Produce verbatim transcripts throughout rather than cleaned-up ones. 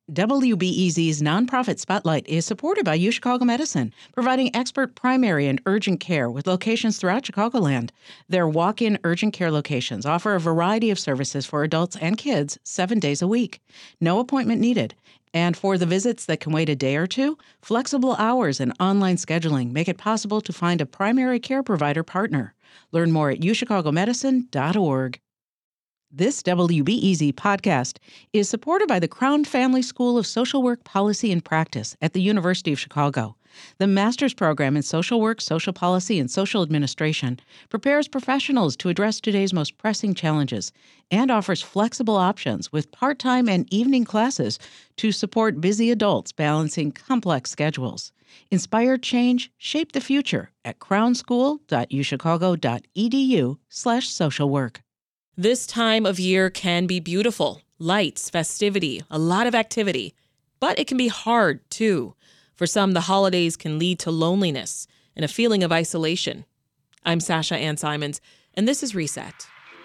W B E Z's nonprofit Spotlight is supported by UChicago Medicine, providing expert primary and urgent care with locations throughout Chicagoland. Their walk-in urgent care locations offer a variety of services for adults and kids seven days a week. No appointment needed. And for the visits that can wait a day or two, flexible hours and online scheduling make it possible to find a primary care provider partner. Learn more at u chicago medicine dot org. This W B E Z podcast is supported by the Crown Family School of Social Work Policy and Practice at the University of Chicago. The master's program in social work, social policy, and social administration prepares professionals to address today's most pressing challenges and offers flexible options with part-time and evening classes to support busy adults balancing complex schedules. Inspire change, shape the future at crownschool dot u chicago dot e d u slash social work. This time of year can be beautiful. Lights, festivity, a lot of activity. But it can be hard, too. For some, the holidays can lead to loneliness and a feeling of isolation. I'm Sasha Ann Simons, and this is Reset.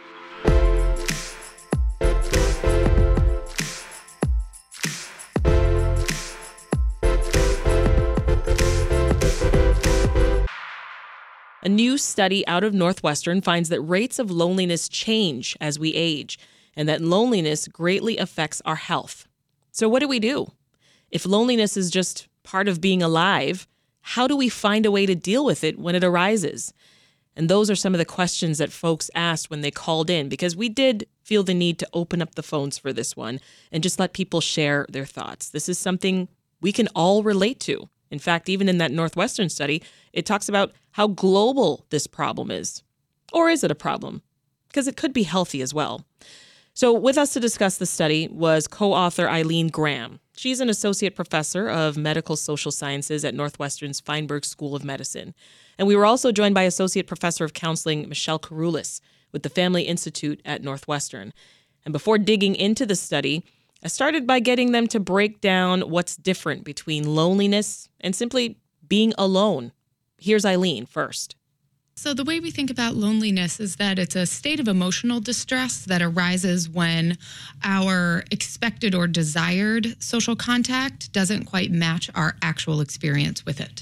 A new study out of Northwestern finds that rates of loneliness change as we age, and that loneliness greatly affects our health. So what do we do? If loneliness is just part of being alive, how do we find a way to deal with it when it arises? And those are some of the questions that folks asked when they called in, because we did feel the need to open up the phones for this one and just let people share their thoughts. This is something we can all relate to. In fact, even in that Northwestern study, it talks about how global this problem is. Or is it a problem? Because it could be healthy as well. So with us to discuss the study was co-author Eileen Graham. She's an associate professor of medical social sciences at Northwestern's Feinberg School of Medicine. And we were also joined by associate professor of counseling Michelle Karoulis with the Family Institute at Northwestern. And before digging into the study, I started by getting them to break down what's different between loneliness and simply being alone. Here's Eileen first. So the way we think about loneliness is that it's a state of emotional distress that arises when our expected or desired social contact doesn't quite match our actual experience with it.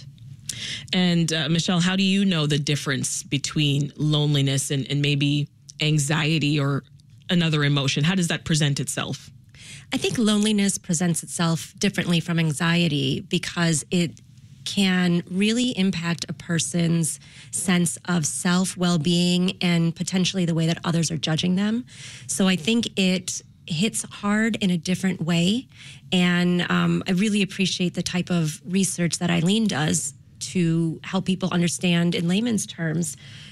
And uh, Michelle, how do you know the difference between loneliness and, and maybe anxiety or another emotion? How does that present itself? I think loneliness presents itself differently from anxiety because it can really impact a person's sense of self, well-being, and potentially the way that others are judging them. So I think it hits hard in a different way. And um, I really appreciate the type of research that Eileen does to help people understand in layman's terms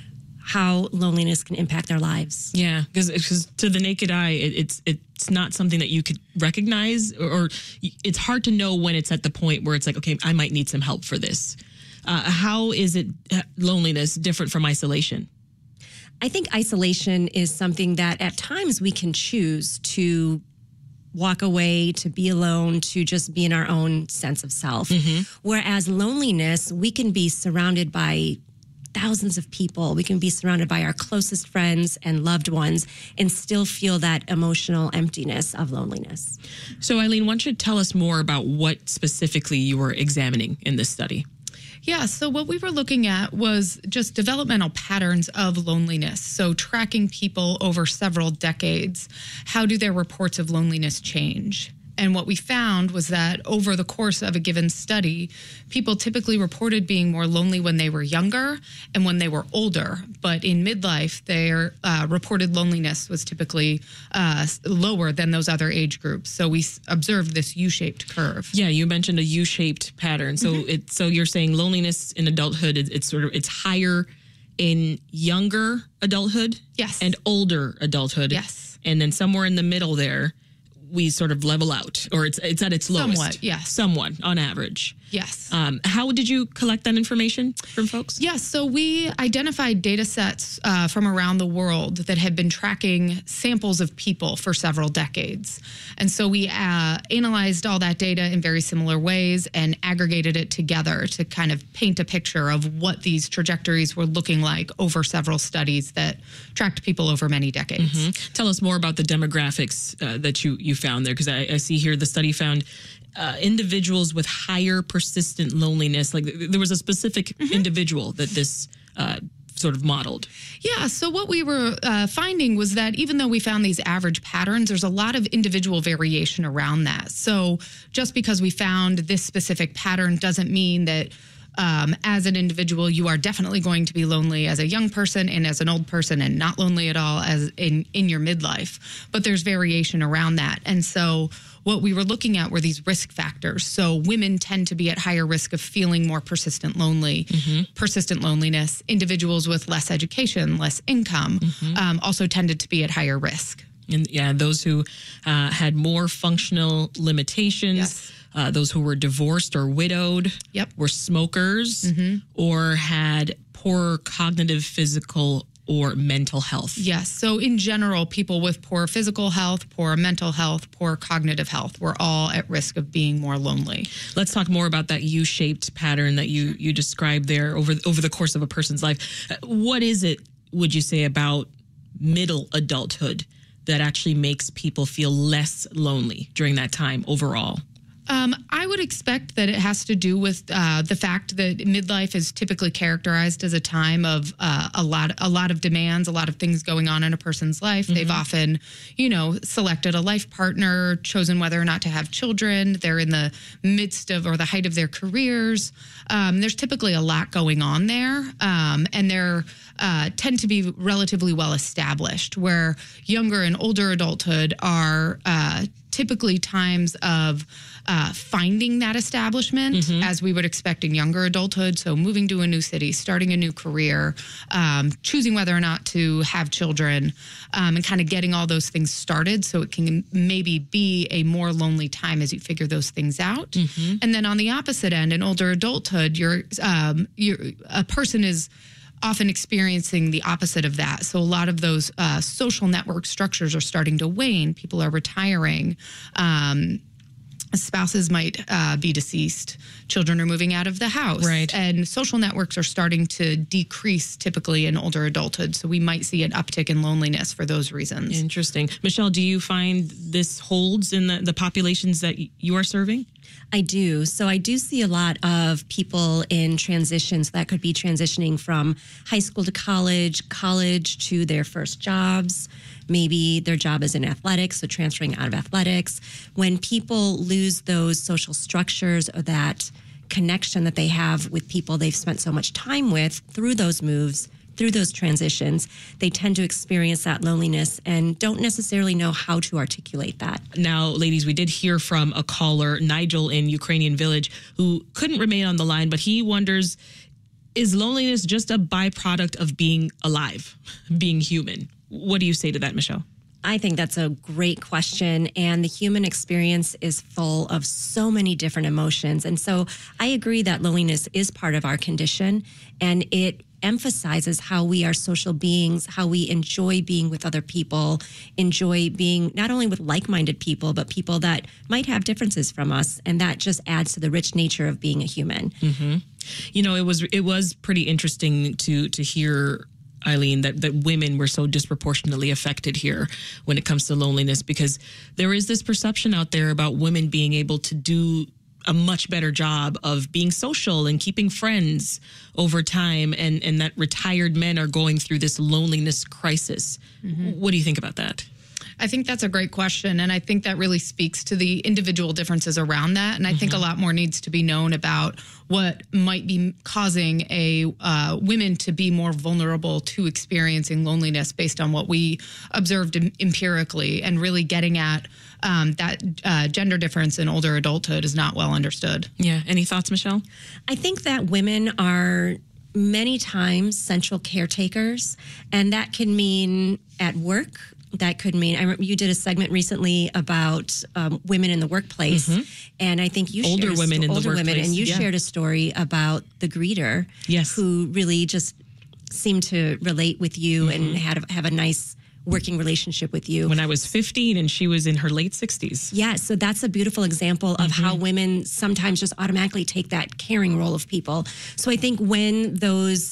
how loneliness can impact their lives. Yeah, because to the naked eye, it, it's it's not something that you could recognize, or, or it's hard to know when it's at the point where it's like, okay, I might need some help for this. Uh, how is it uh, loneliness different from isolation? I think isolation is something that at times we can choose to walk away, to be alone, to just be in our own sense of self. Mm-hmm. Whereas loneliness, we can be surrounded by thousands of people. We can be surrounded by our closest friends and loved ones and still feel that emotional emptiness of loneliness. So Eileen, why don't you tell us more about what specifically you were examining in this study? Yeah, so what we were looking at was just developmental patterns of loneliness. So tracking people over several decades. How do their reports of loneliness change? And what we found was that over the course of a given study, people typically reported being more lonely when they were younger and when they were older. But in midlife, their uh, reported loneliness was typically uh, lower than those other age groups. So we s- observed this U-shaped curve. Yeah, you mentioned a U-shaped pattern. So mm-hmm. it, so you're saying loneliness in adulthood, it, it's sort of it's higher in younger adulthood, yes, and older adulthood, yes, and then somewhere in the middle there, we sort of level out, or it's it's at its lowest. Somewhat, yes. Somewhat, on average. Yes. Um, how did you collect that information from folks? Yes, so we identified data sets uh, from around the world that had been tracking samples of people for several decades. And so we uh, analyzed all that data in very similar ways and aggregated it together to kind of paint a picture of what these trajectories were looking like over several studies that tracked people over many decades. Mm-hmm. Tell us more about the demographics uh, that you, you found there? Because I, I see here the study found uh, individuals with higher persistent loneliness. Like there was a specific mm-hmm. individual that this uh, sort of modeled. Yeah. So what we were uh, finding was that even though we found these average patterns, there's a lot of individual variation around that. So just because we found this specific pattern doesn't mean that Um, as an individual, you are definitely going to be lonely as a young person and as an old person, and not lonely at all as in, in your midlife. But there's variation around that. And so what we were looking at were these risk factors. So women tend to be at higher risk of feeling more persistent lonely, mm-hmm. persistent loneliness. Individuals with less education, less income, mm-hmm. um, also tended to be at higher risk. And yeah, those who uh, had more functional limitations. Yes. Uh, those who were divorced or widowed, yep. were smokers, mm-hmm. or had poor cognitive, physical, or mental health. Yes. So in general, people with poor physical health, poor mental health, poor cognitive health were all at risk of being more lonely. Let's talk more about that U-shaped pattern that you you described there over over the course of a person's life. What is it, would you say, about middle adulthood that actually makes people feel less lonely during that time overall? Um, I would expect that it has to do with uh, the fact that midlife is typically characterized as a time of uh, a lot, a lot of demands, a lot of things going on in a person's life. Mm-hmm. They've often, you know, selected a life partner, chosen whether or not to have children. They're in the midst of or the height of their careers. Um, there's typically a lot going on there, um, and they're uh, tend to be relatively well established. Where younger and older adulthood are uh, typically times of uh, finding that establishment, mm-hmm. as we would expect in younger adulthood. So moving to a new city, starting a new career, um, choosing whether or not to have children, um, and kind of getting all those things started so it can maybe be a more lonely time as you figure those things out. Mm-hmm. And then on the opposite end, in older adulthood, you're, um, you're a person is often experiencing the opposite of that. So a lot of those uh, social network structures are starting to wane. People are retiring. Um, spouses might uh, be deceased. Children are moving out of the house. Right. And social networks are starting to decrease typically in older adulthood. So we might see an uptick in loneliness for those reasons. Interesting. Michelle, do you find this holds in the, the populations that you are serving? I do. So I do see a lot of people in transitions that could be transitioning from high school to college, college to their first jobs. Maybe their job is in athletics, so transferring out of athletics. When people lose those social structures or that connection that they have with people they've spent so much time with through those moves, through those transitions, they tend to experience that loneliness and don't necessarily know how to articulate that. Now, ladies, we did hear from a caller, Nigel in Ukrainian Village, who couldn't remain on the line, but he wonders, is loneliness just a byproduct of being alive, being human? What do you say to that, Michelle? I think that's a great question. And the human experience is full of so many different emotions. And so I agree that loneliness is part of our condition, and it emphasizes how we are social beings, how we enjoy being with other people, enjoy being not only with like-minded people, but people that might have differences from us. And that just adds to the rich nature of being a human. Mm-hmm. You know, it was it was pretty interesting to to hear, Eileen, that, that women were so disproportionately affected here when it comes to loneliness, because there is this perception out there about women being able to do a much better job of being social and keeping friends over time, and, and that retired men are going through this loneliness crisis. Mm-hmm. What do you think about that? I think that's a great question. And I think that really speaks to the individual differences around that. And I mm-hmm. think a lot more needs to be known about what might be causing a uh, women to be more vulnerable to experiencing loneliness based on what we observed empirically, and really getting at um, that uh, gender difference in older adulthood is not well understood. Yeah. Any thoughts, Michelle? I think that women are many times central caretakers, and that can mean at work. That could mean, I remember you did a segment recently about um, women in the workplace, mm-hmm. and I think you older shared women sto- in older the workplace, women, and you yeah. shared a story about the greeter, yes, who really just seemed to relate with you mm-hmm. and had a, have a nice working relationship with you. When I was fifteen and she was in her late sixties. Yeah, so that's a beautiful example of mm-hmm. how women sometimes just automatically take that caring role of people. So I think when those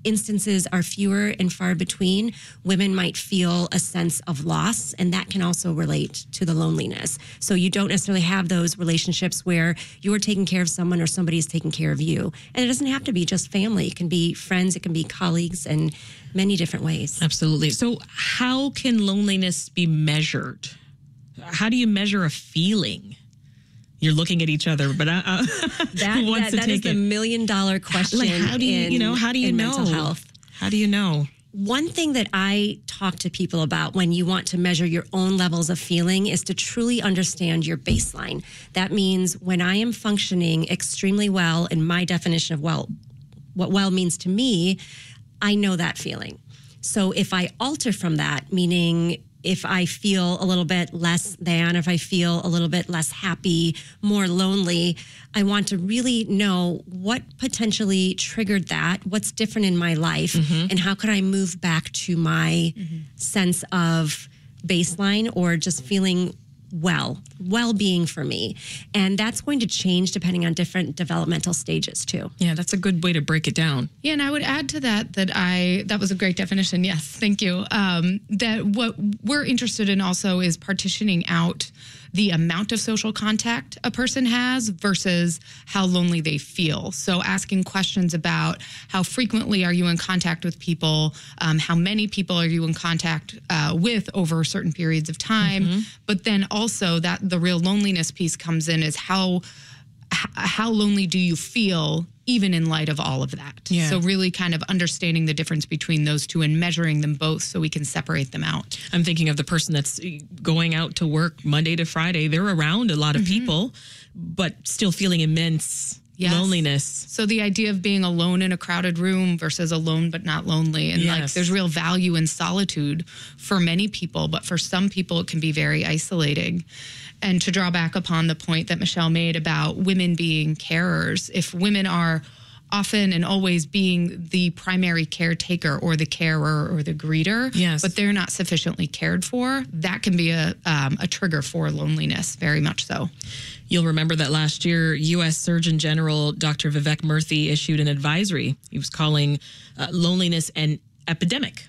instances are fewer and far between, women might feel a sense of loss, and that can also relate to the loneliness. So you don't necessarily have those relationships where you're taking care of someone or somebody is taking care of you. And it doesn't have to be just family. It can be friends, it can be colleagues, and many different ways. Absolutely. So how can loneliness be measured? How do you measure a feeling? You're looking at each other, but I, uh, that, who wants that, to that is take the it? million dollar question. Like, how do you, in, you know, how do you in know? mental health? How do you know? One thing that I talk to people about when you want to measure your own levels of feeling is to truly understand your baseline. That means when I am functioning extremely well, in my definition of well, what well means to me, I know that feeling. So if I alter from that, meaning if I feel a little bit less than, if I feel a little bit less happy, more lonely, I want to really know what potentially triggered that, what's different in my life, mm-hmm. and how could I move back to my mm-hmm. sense of baseline or just feeling well, well-being for me. And that's going to change depending on different developmental stages too. Yeah, that's a good way to break it down. Yeah, and I would add to that that I, that was a great definition. Yes, thank you. Um, that what we're interested in also is partitioning out the amount of social contact a person has versus how lonely they feel. So asking questions about how frequently are you in contact with people, um, how many people are you in contact uh, with over certain periods of time, mm-hmm. but then also that the real loneliness piece comes in is how h- how lonely do you feel even in light of all of that. Yeah. So really kind of understanding the difference between those two and measuring them both so we can separate them out. I'm thinking of the person that's going out to work Monday to Friday. They're around a lot of mm-hmm. people, but still feeling immense yes. loneliness. So the idea of being alone in a crowded room versus alone but not lonely. And yes. like there's real value in solitude for many people, but for some people it can be very isolating. And to draw back upon the point that Michelle made about women being carers, if women are often and always being the primary caretaker or the carer or the greeter, yes. but they're not sufficiently cared for, that can be a um, a trigger for loneliness, very much so. You'll remember that last year, U S Surgeon General Doctor Vivek Murthy issued an advisory. He was calling uh, loneliness an epidemic.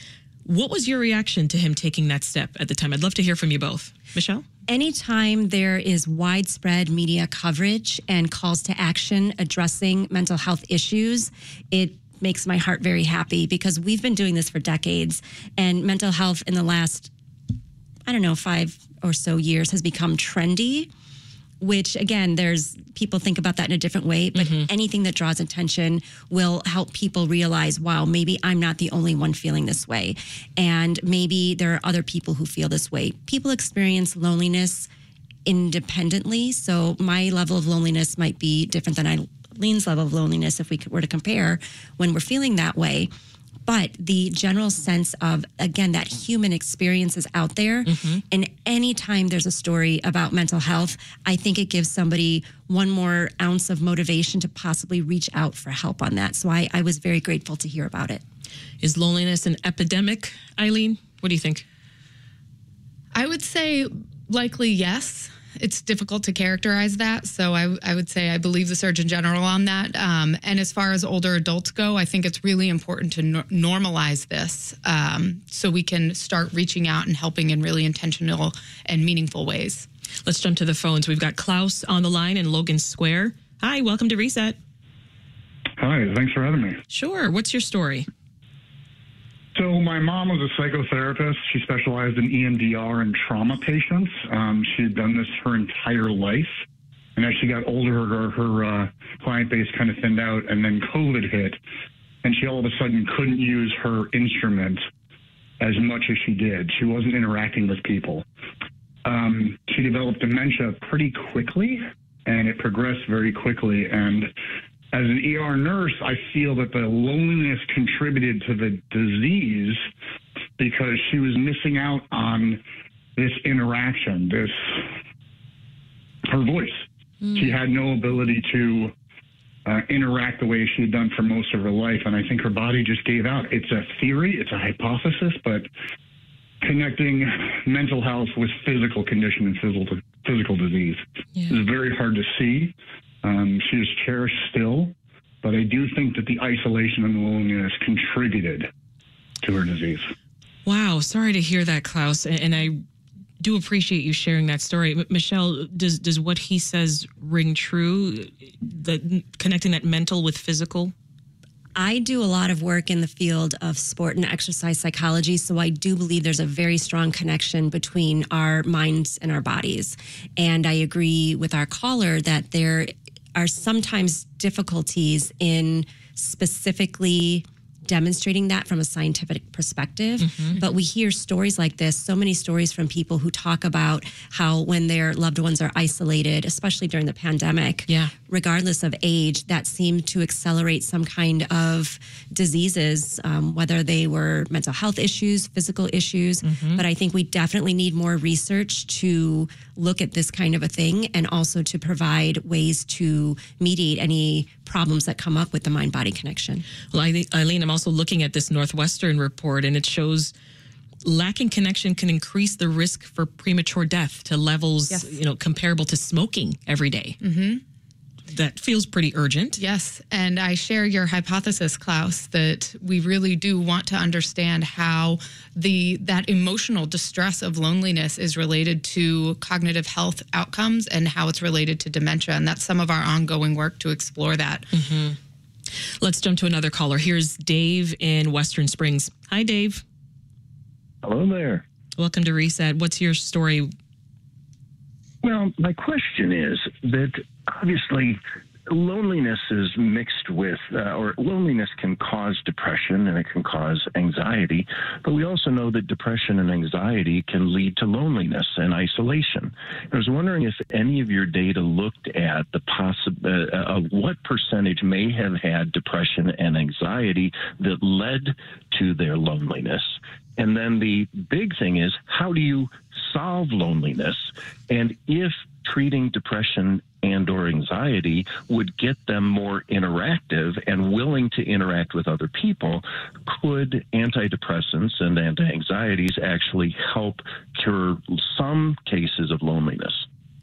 What was your reaction to him taking that step at the time? I'd love to hear from you both. Michelle? Anytime there is widespread media coverage and calls to action addressing mental health issues, it makes my heart very happy because we've been doing this for decades, and mental health in the last, I don't know, five or so years has become trendy, which again, there's people think about that in a different way, but mm-hmm. anything that draws attention will help people realize, wow, maybe I'm not the only one feeling this way. And maybe there are other people who feel this way. People experience loneliness independently. So my level of loneliness might be different than Eileen's level of loneliness if we were to compare when we're feeling that way. But the general sense of, again, that human experience is out there. Mm-hmm. And anytime there's a story about mental health, I think it gives somebody one more ounce of motivation to possibly reach out for help on that. So I, I was very grateful to hear about it. Is loneliness an epidemic, Eileen? What do you think? I would say likely yes. It's difficult to characterize that. So I, I would say I believe the Surgeon General on that. Um, and as far as older adults go, I think it's really important to no- normalize this um, so we can start reaching out and helping in really intentional and meaningful ways. Let's jump to the phones. We've got Klaus on the line in Logan Square. Hi, welcome to Reset. Hi, thanks for having me. Sure. What's your story? So my mom was a psychotherapist. She specialized in E M D R and trauma patients. Um, she had done this her entire life. And as she got older, her, her uh, client base kind of thinned out, and then COVID hit. And she all of a sudden couldn't use her instrument as much as she did. She wasn't interacting with people. Um, she developed dementia pretty quickly, and it progressed very quickly. And as an E R nurse, I feel that the loneliness contributed to the disease because she was missing out on this interaction, this, her voice. Mm. She had no ability to uh, interact the way she had done for most of her life. And I think her body just gave out. It's a theory, it's a hypothesis, but connecting mental health with physical condition and physical, physical disease yeah. is very hard to see. Um, she is cherished still but I do think that the isolation and loneliness contributed to her disease. Wow. Sorry to hear that, Klaus. And, and I do appreciate you sharing that story. M- Michelle, does does what he says ring true? The connecting that mental with physical? I do a lot of work in the field of sport and exercise psychology, so I do believe there's a very strong connection between our minds and our bodies. And I agree with our caller that there are sometimes difficulties in specifically demonstrating that from a scientific perspective. Mm-hmm. But we hear stories like this, so many stories from people who talk about how when their loved ones are isolated, especially during the pandemic, yeah. regardless of age, that seemed to accelerate some kind of diseases, um, whether they were mental health issues, physical issues. Mm-hmm. But I think we definitely need more research to look at this kind of a thing and also to provide ways to mediate any problems that come up with the mind-body connection. Well, I think, Eileen, I'm also looking at this Northwestern report, and it shows lacking connection can increase the risk for premature death to levels, yes. you know, comparable to smoking every day. Mm-hmm. That feels pretty urgent. Yes, and I share your hypothesis, Klaus, that we really do want to understand how the that emotional distress of loneliness is related to cognitive health outcomes and how it's related to dementia, and that's some of our ongoing work to explore that. Mm-hmm. Let's jump to another caller. Here's Dave in Western Springs. Hi, Dave. Hello there. Welcome to Reset. What's your story? Well, my question is that obviously loneliness is mixed with, uh, or loneliness can cause depression and it can cause anxiety, but we also know that depression and anxiety can lead to loneliness and isolation. I was wondering if any of your data looked at the possi- uh, of what percentage may have had depression and anxiety that led to their loneliness. And then the big thing is, how do you solve loneliness? And if treating depression and or anxiety would get them more interactive and willing to interact with other people, could antidepressants and anti-anxieties actually help cure some cases of loneliness?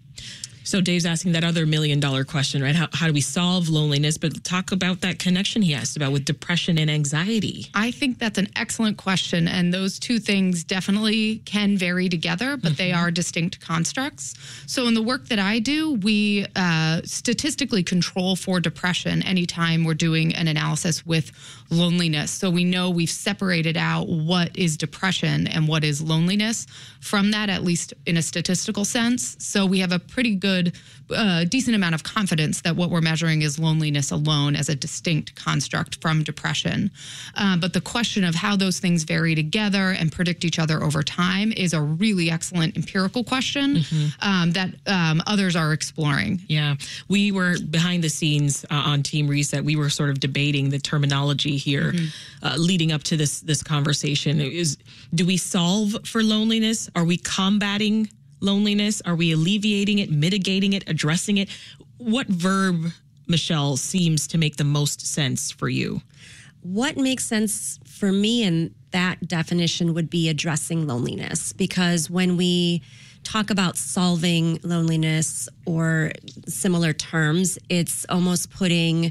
So Dave's asking that other million dollar question, right? How, how do we solve loneliness? But talk about that connection he asked about with depression and anxiety. I think that's an excellent question. And those two things definitely can vary together, but mm-hmm. they are distinct constructs. So in the work that I do, we uh, statistically control for depression anytime we're doing an analysis with loneliness. So we know we've separated out what is depression and what is loneliness from that, at least in a statistical sense. So we have a pretty good Uh, decent amount of confidence that what we're measuring is loneliness alone as a distinct construct from depression. Uh, but the question of how those things vary together and predict each other over time is a really excellent empirical question mm-hmm. um, that um, others are exploring. Yeah. We were behind the scenes uh, on Team Reset. We were sort of debating the terminology here mm-hmm. uh, leading up to this, this conversation. Is, do we solve for loneliness? Are we combating loneliness? Are we alleviating it, mitigating it, addressing it? What verb, Michelle, seems to make the most sense for you? What makes sense for me in that definition would be addressing loneliness, because when we talk about solving loneliness or similar terms, it's almost putting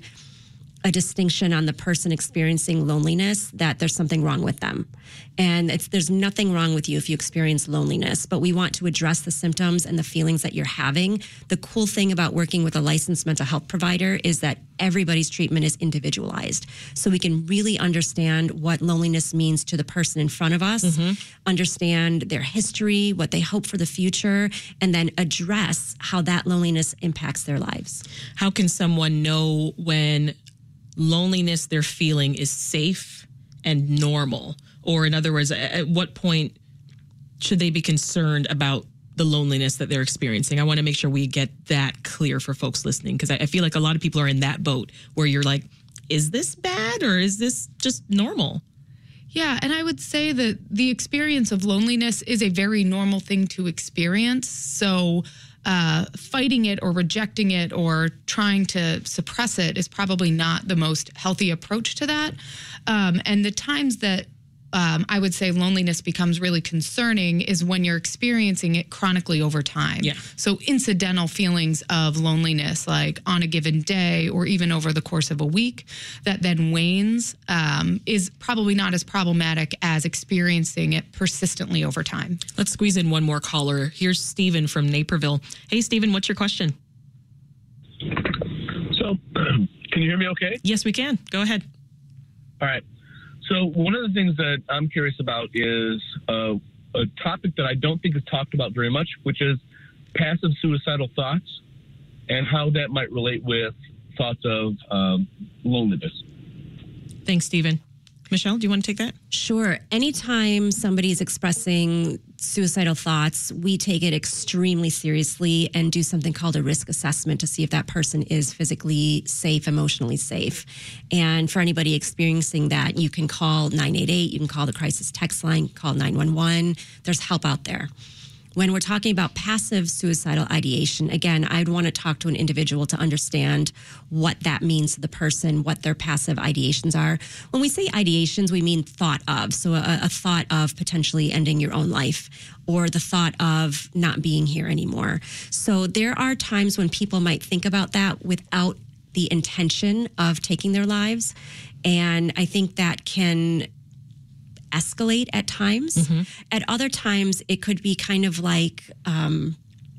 a distinction on the person experiencing loneliness that there's something wrong with them. And it's, there's nothing wrong with you if you experience loneliness, but we want to address the symptoms and the feelings that you're having. The cool thing about working with a licensed mental health provider is that everybody's treatment is individualized. So we can really understand what loneliness means to the person in front of us, mm-hmm. understand their history, what they hope for the future, and then address how that loneliness impacts their lives. How can someone know when loneliness they're feeling is safe and normal? Or in other words, at what point should they be concerned about the loneliness that they're experiencing? I want to make sure we get that clear for folks listening, because I feel like a lot of people are in that boat where you're like, is this bad or is this just normal? Yeah, and I would say that the experience of loneliness is a very normal thing to experience. So uh, fighting it or rejecting it or trying to suppress it is probably not the most healthy approach to that. Um, and the times that um, I would say loneliness becomes really concerning is when you're experiencing it chronically over time. Yeah. So incidental feelings of loneliness, like on a given day or even over the course of a week, that then wanes, um, is probably not as problematic as experiencing it persistently over time. Let's squeeze in one more caller. Here's Stephen from Naperville. Hey, Stephen, what's your question? So, can you hear me okay? Yes, we can. Go ahead. All right. So one of the things that I'm curious about is uh, a topic that I don't think is talked about very much, which is passive suicidal thoughts and how that might relate with thoughts of um, loneliness. Thanks, Stephen. Michelle, do you want to take that? Sure. Anytime somebody's expressing suicidal thoughts, we take it extremely seriously and do something called a risk assessment to see if that person is physically safe, emotionally safe. And for anybody experiencing that, you can call nine eight eight, you can call the crisis text line, call nine one one. There's help out there. When we're talking about passive suicidal ideation, again, I'd want to talk to an individual to understand what that means to the person, what their passive ideations are. When we say ideations, we mean thought of. So a, a thought of potentially ending your own life or the thought of not being here anymore. So there are times when people might think about that without the intention of taking their lives. And I think that can escalate at times. Mm-hmm. At other times, it could be kind of like, um,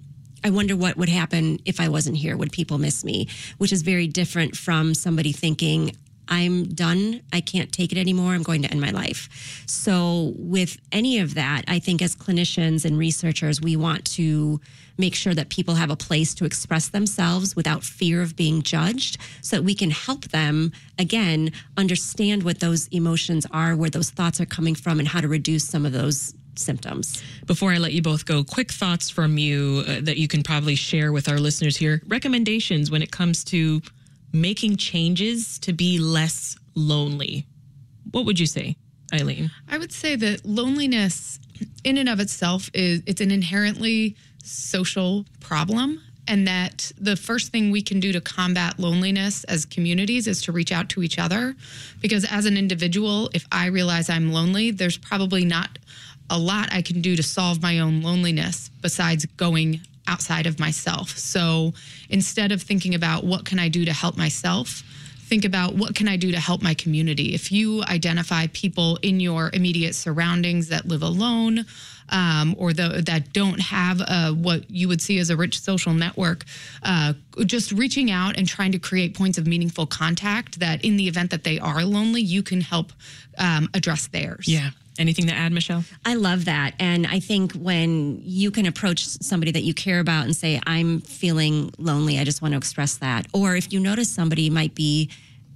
I wonder what would happen if I wasn't here. Would people miss me? Which is very different from somebody thinking, I'm done. I can't take it anymore. I'm going to end my life. So with any of that, I think as clinicians and researchers, we want to make sure that people have a place to express themselves without fear of being judged so that we can help them, again, understand what those emotions are, where those thoughts are coming from, and how to reduce some of those symptoms. Before I let you both go, quick thoughts from you uh, that you can probably share with our listeners here. Recommendations when it comes to making changes to be less lonely. What would you say, Eileen? I would say that loneliness in and of itself is it's an inherently social problem, and that the first thing we can do to combat loneliness as communities is to reach out to each other. Because as an individual, if I realize I'm lonely, there's probably not a lot I can do to solve my own loneliness besides going outside of myself. So instead of thinking about what can I do to help myself, think about what can I do to help my community. If you identify people in your immediate surroundings that live alone, um, or the, that don't have uh, what you would see as a rich social network, uh, just reaching out and trying to create points of meaningful contact that in the event that they are lonely, you can help um, address theirs. Yeah. Anything to add, Michelle? I love that. And I think when you can approach somebody that you care about and say, I'm feeling lonely, I just want to express that. Or if you notice somebody might be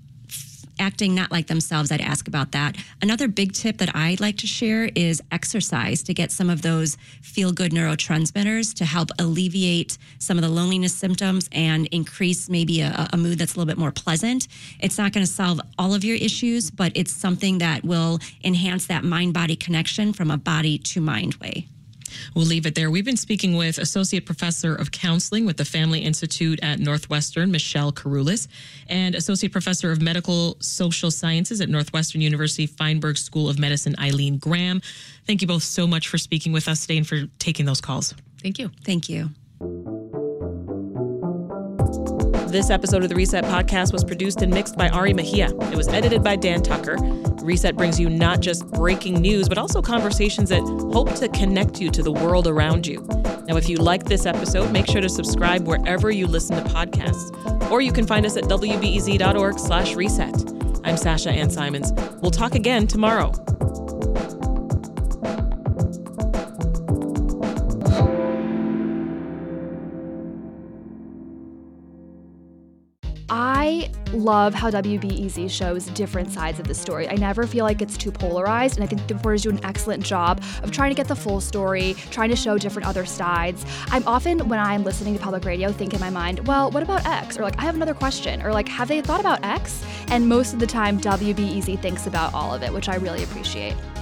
acting not like themselves, I'd ask about that. Another big tip that I'd like to share is exercise to get some of those feel-good neurotransmitters to help alleviate some of the loneliness symptoms and increase maybe a, a mood that's a little bit more pleasant. It's not going to solve all of your issues, but it's something that will enhance that mind-body connection from a body to mind way. We'll leave it there. We've been speaking with Associate Professor of Counseling with the Family Institute at Northwestern, Michelle Karoulis, and Associate Professor of Medical Social Sciences at Northwestern University Feinberg School of Medicine, Eileen Graham. Thank you both so much for speaking with us today and for taking those calls. Thank you. Thank you. This episode of the Reset Podcast was produced and mixed by Ari Mejia. It was edited by Dan Tucker. Reset brings you not just breaking news, but also conversations that hope to connect you to the world around you. Now, if you like this episode, make sure to subscribe wherever you listen to podcasts. Or you can find us at W B E Z dot org slash reset. I'm Sasha Ann Simons. We'll talk again tomorrow. I love how W B E Z shows different sides of the story. I never feel like it's too polarized, and I think the reporters do an excellent job of trying to get the full story, trying to show different other sides. I'm often, when I'm listening to public radio, think in my mind, well, what about X? Or like, I have another question. Or like, have they thought about X? And most of the time, W B E Z thinks about all of it, which I really appreciate.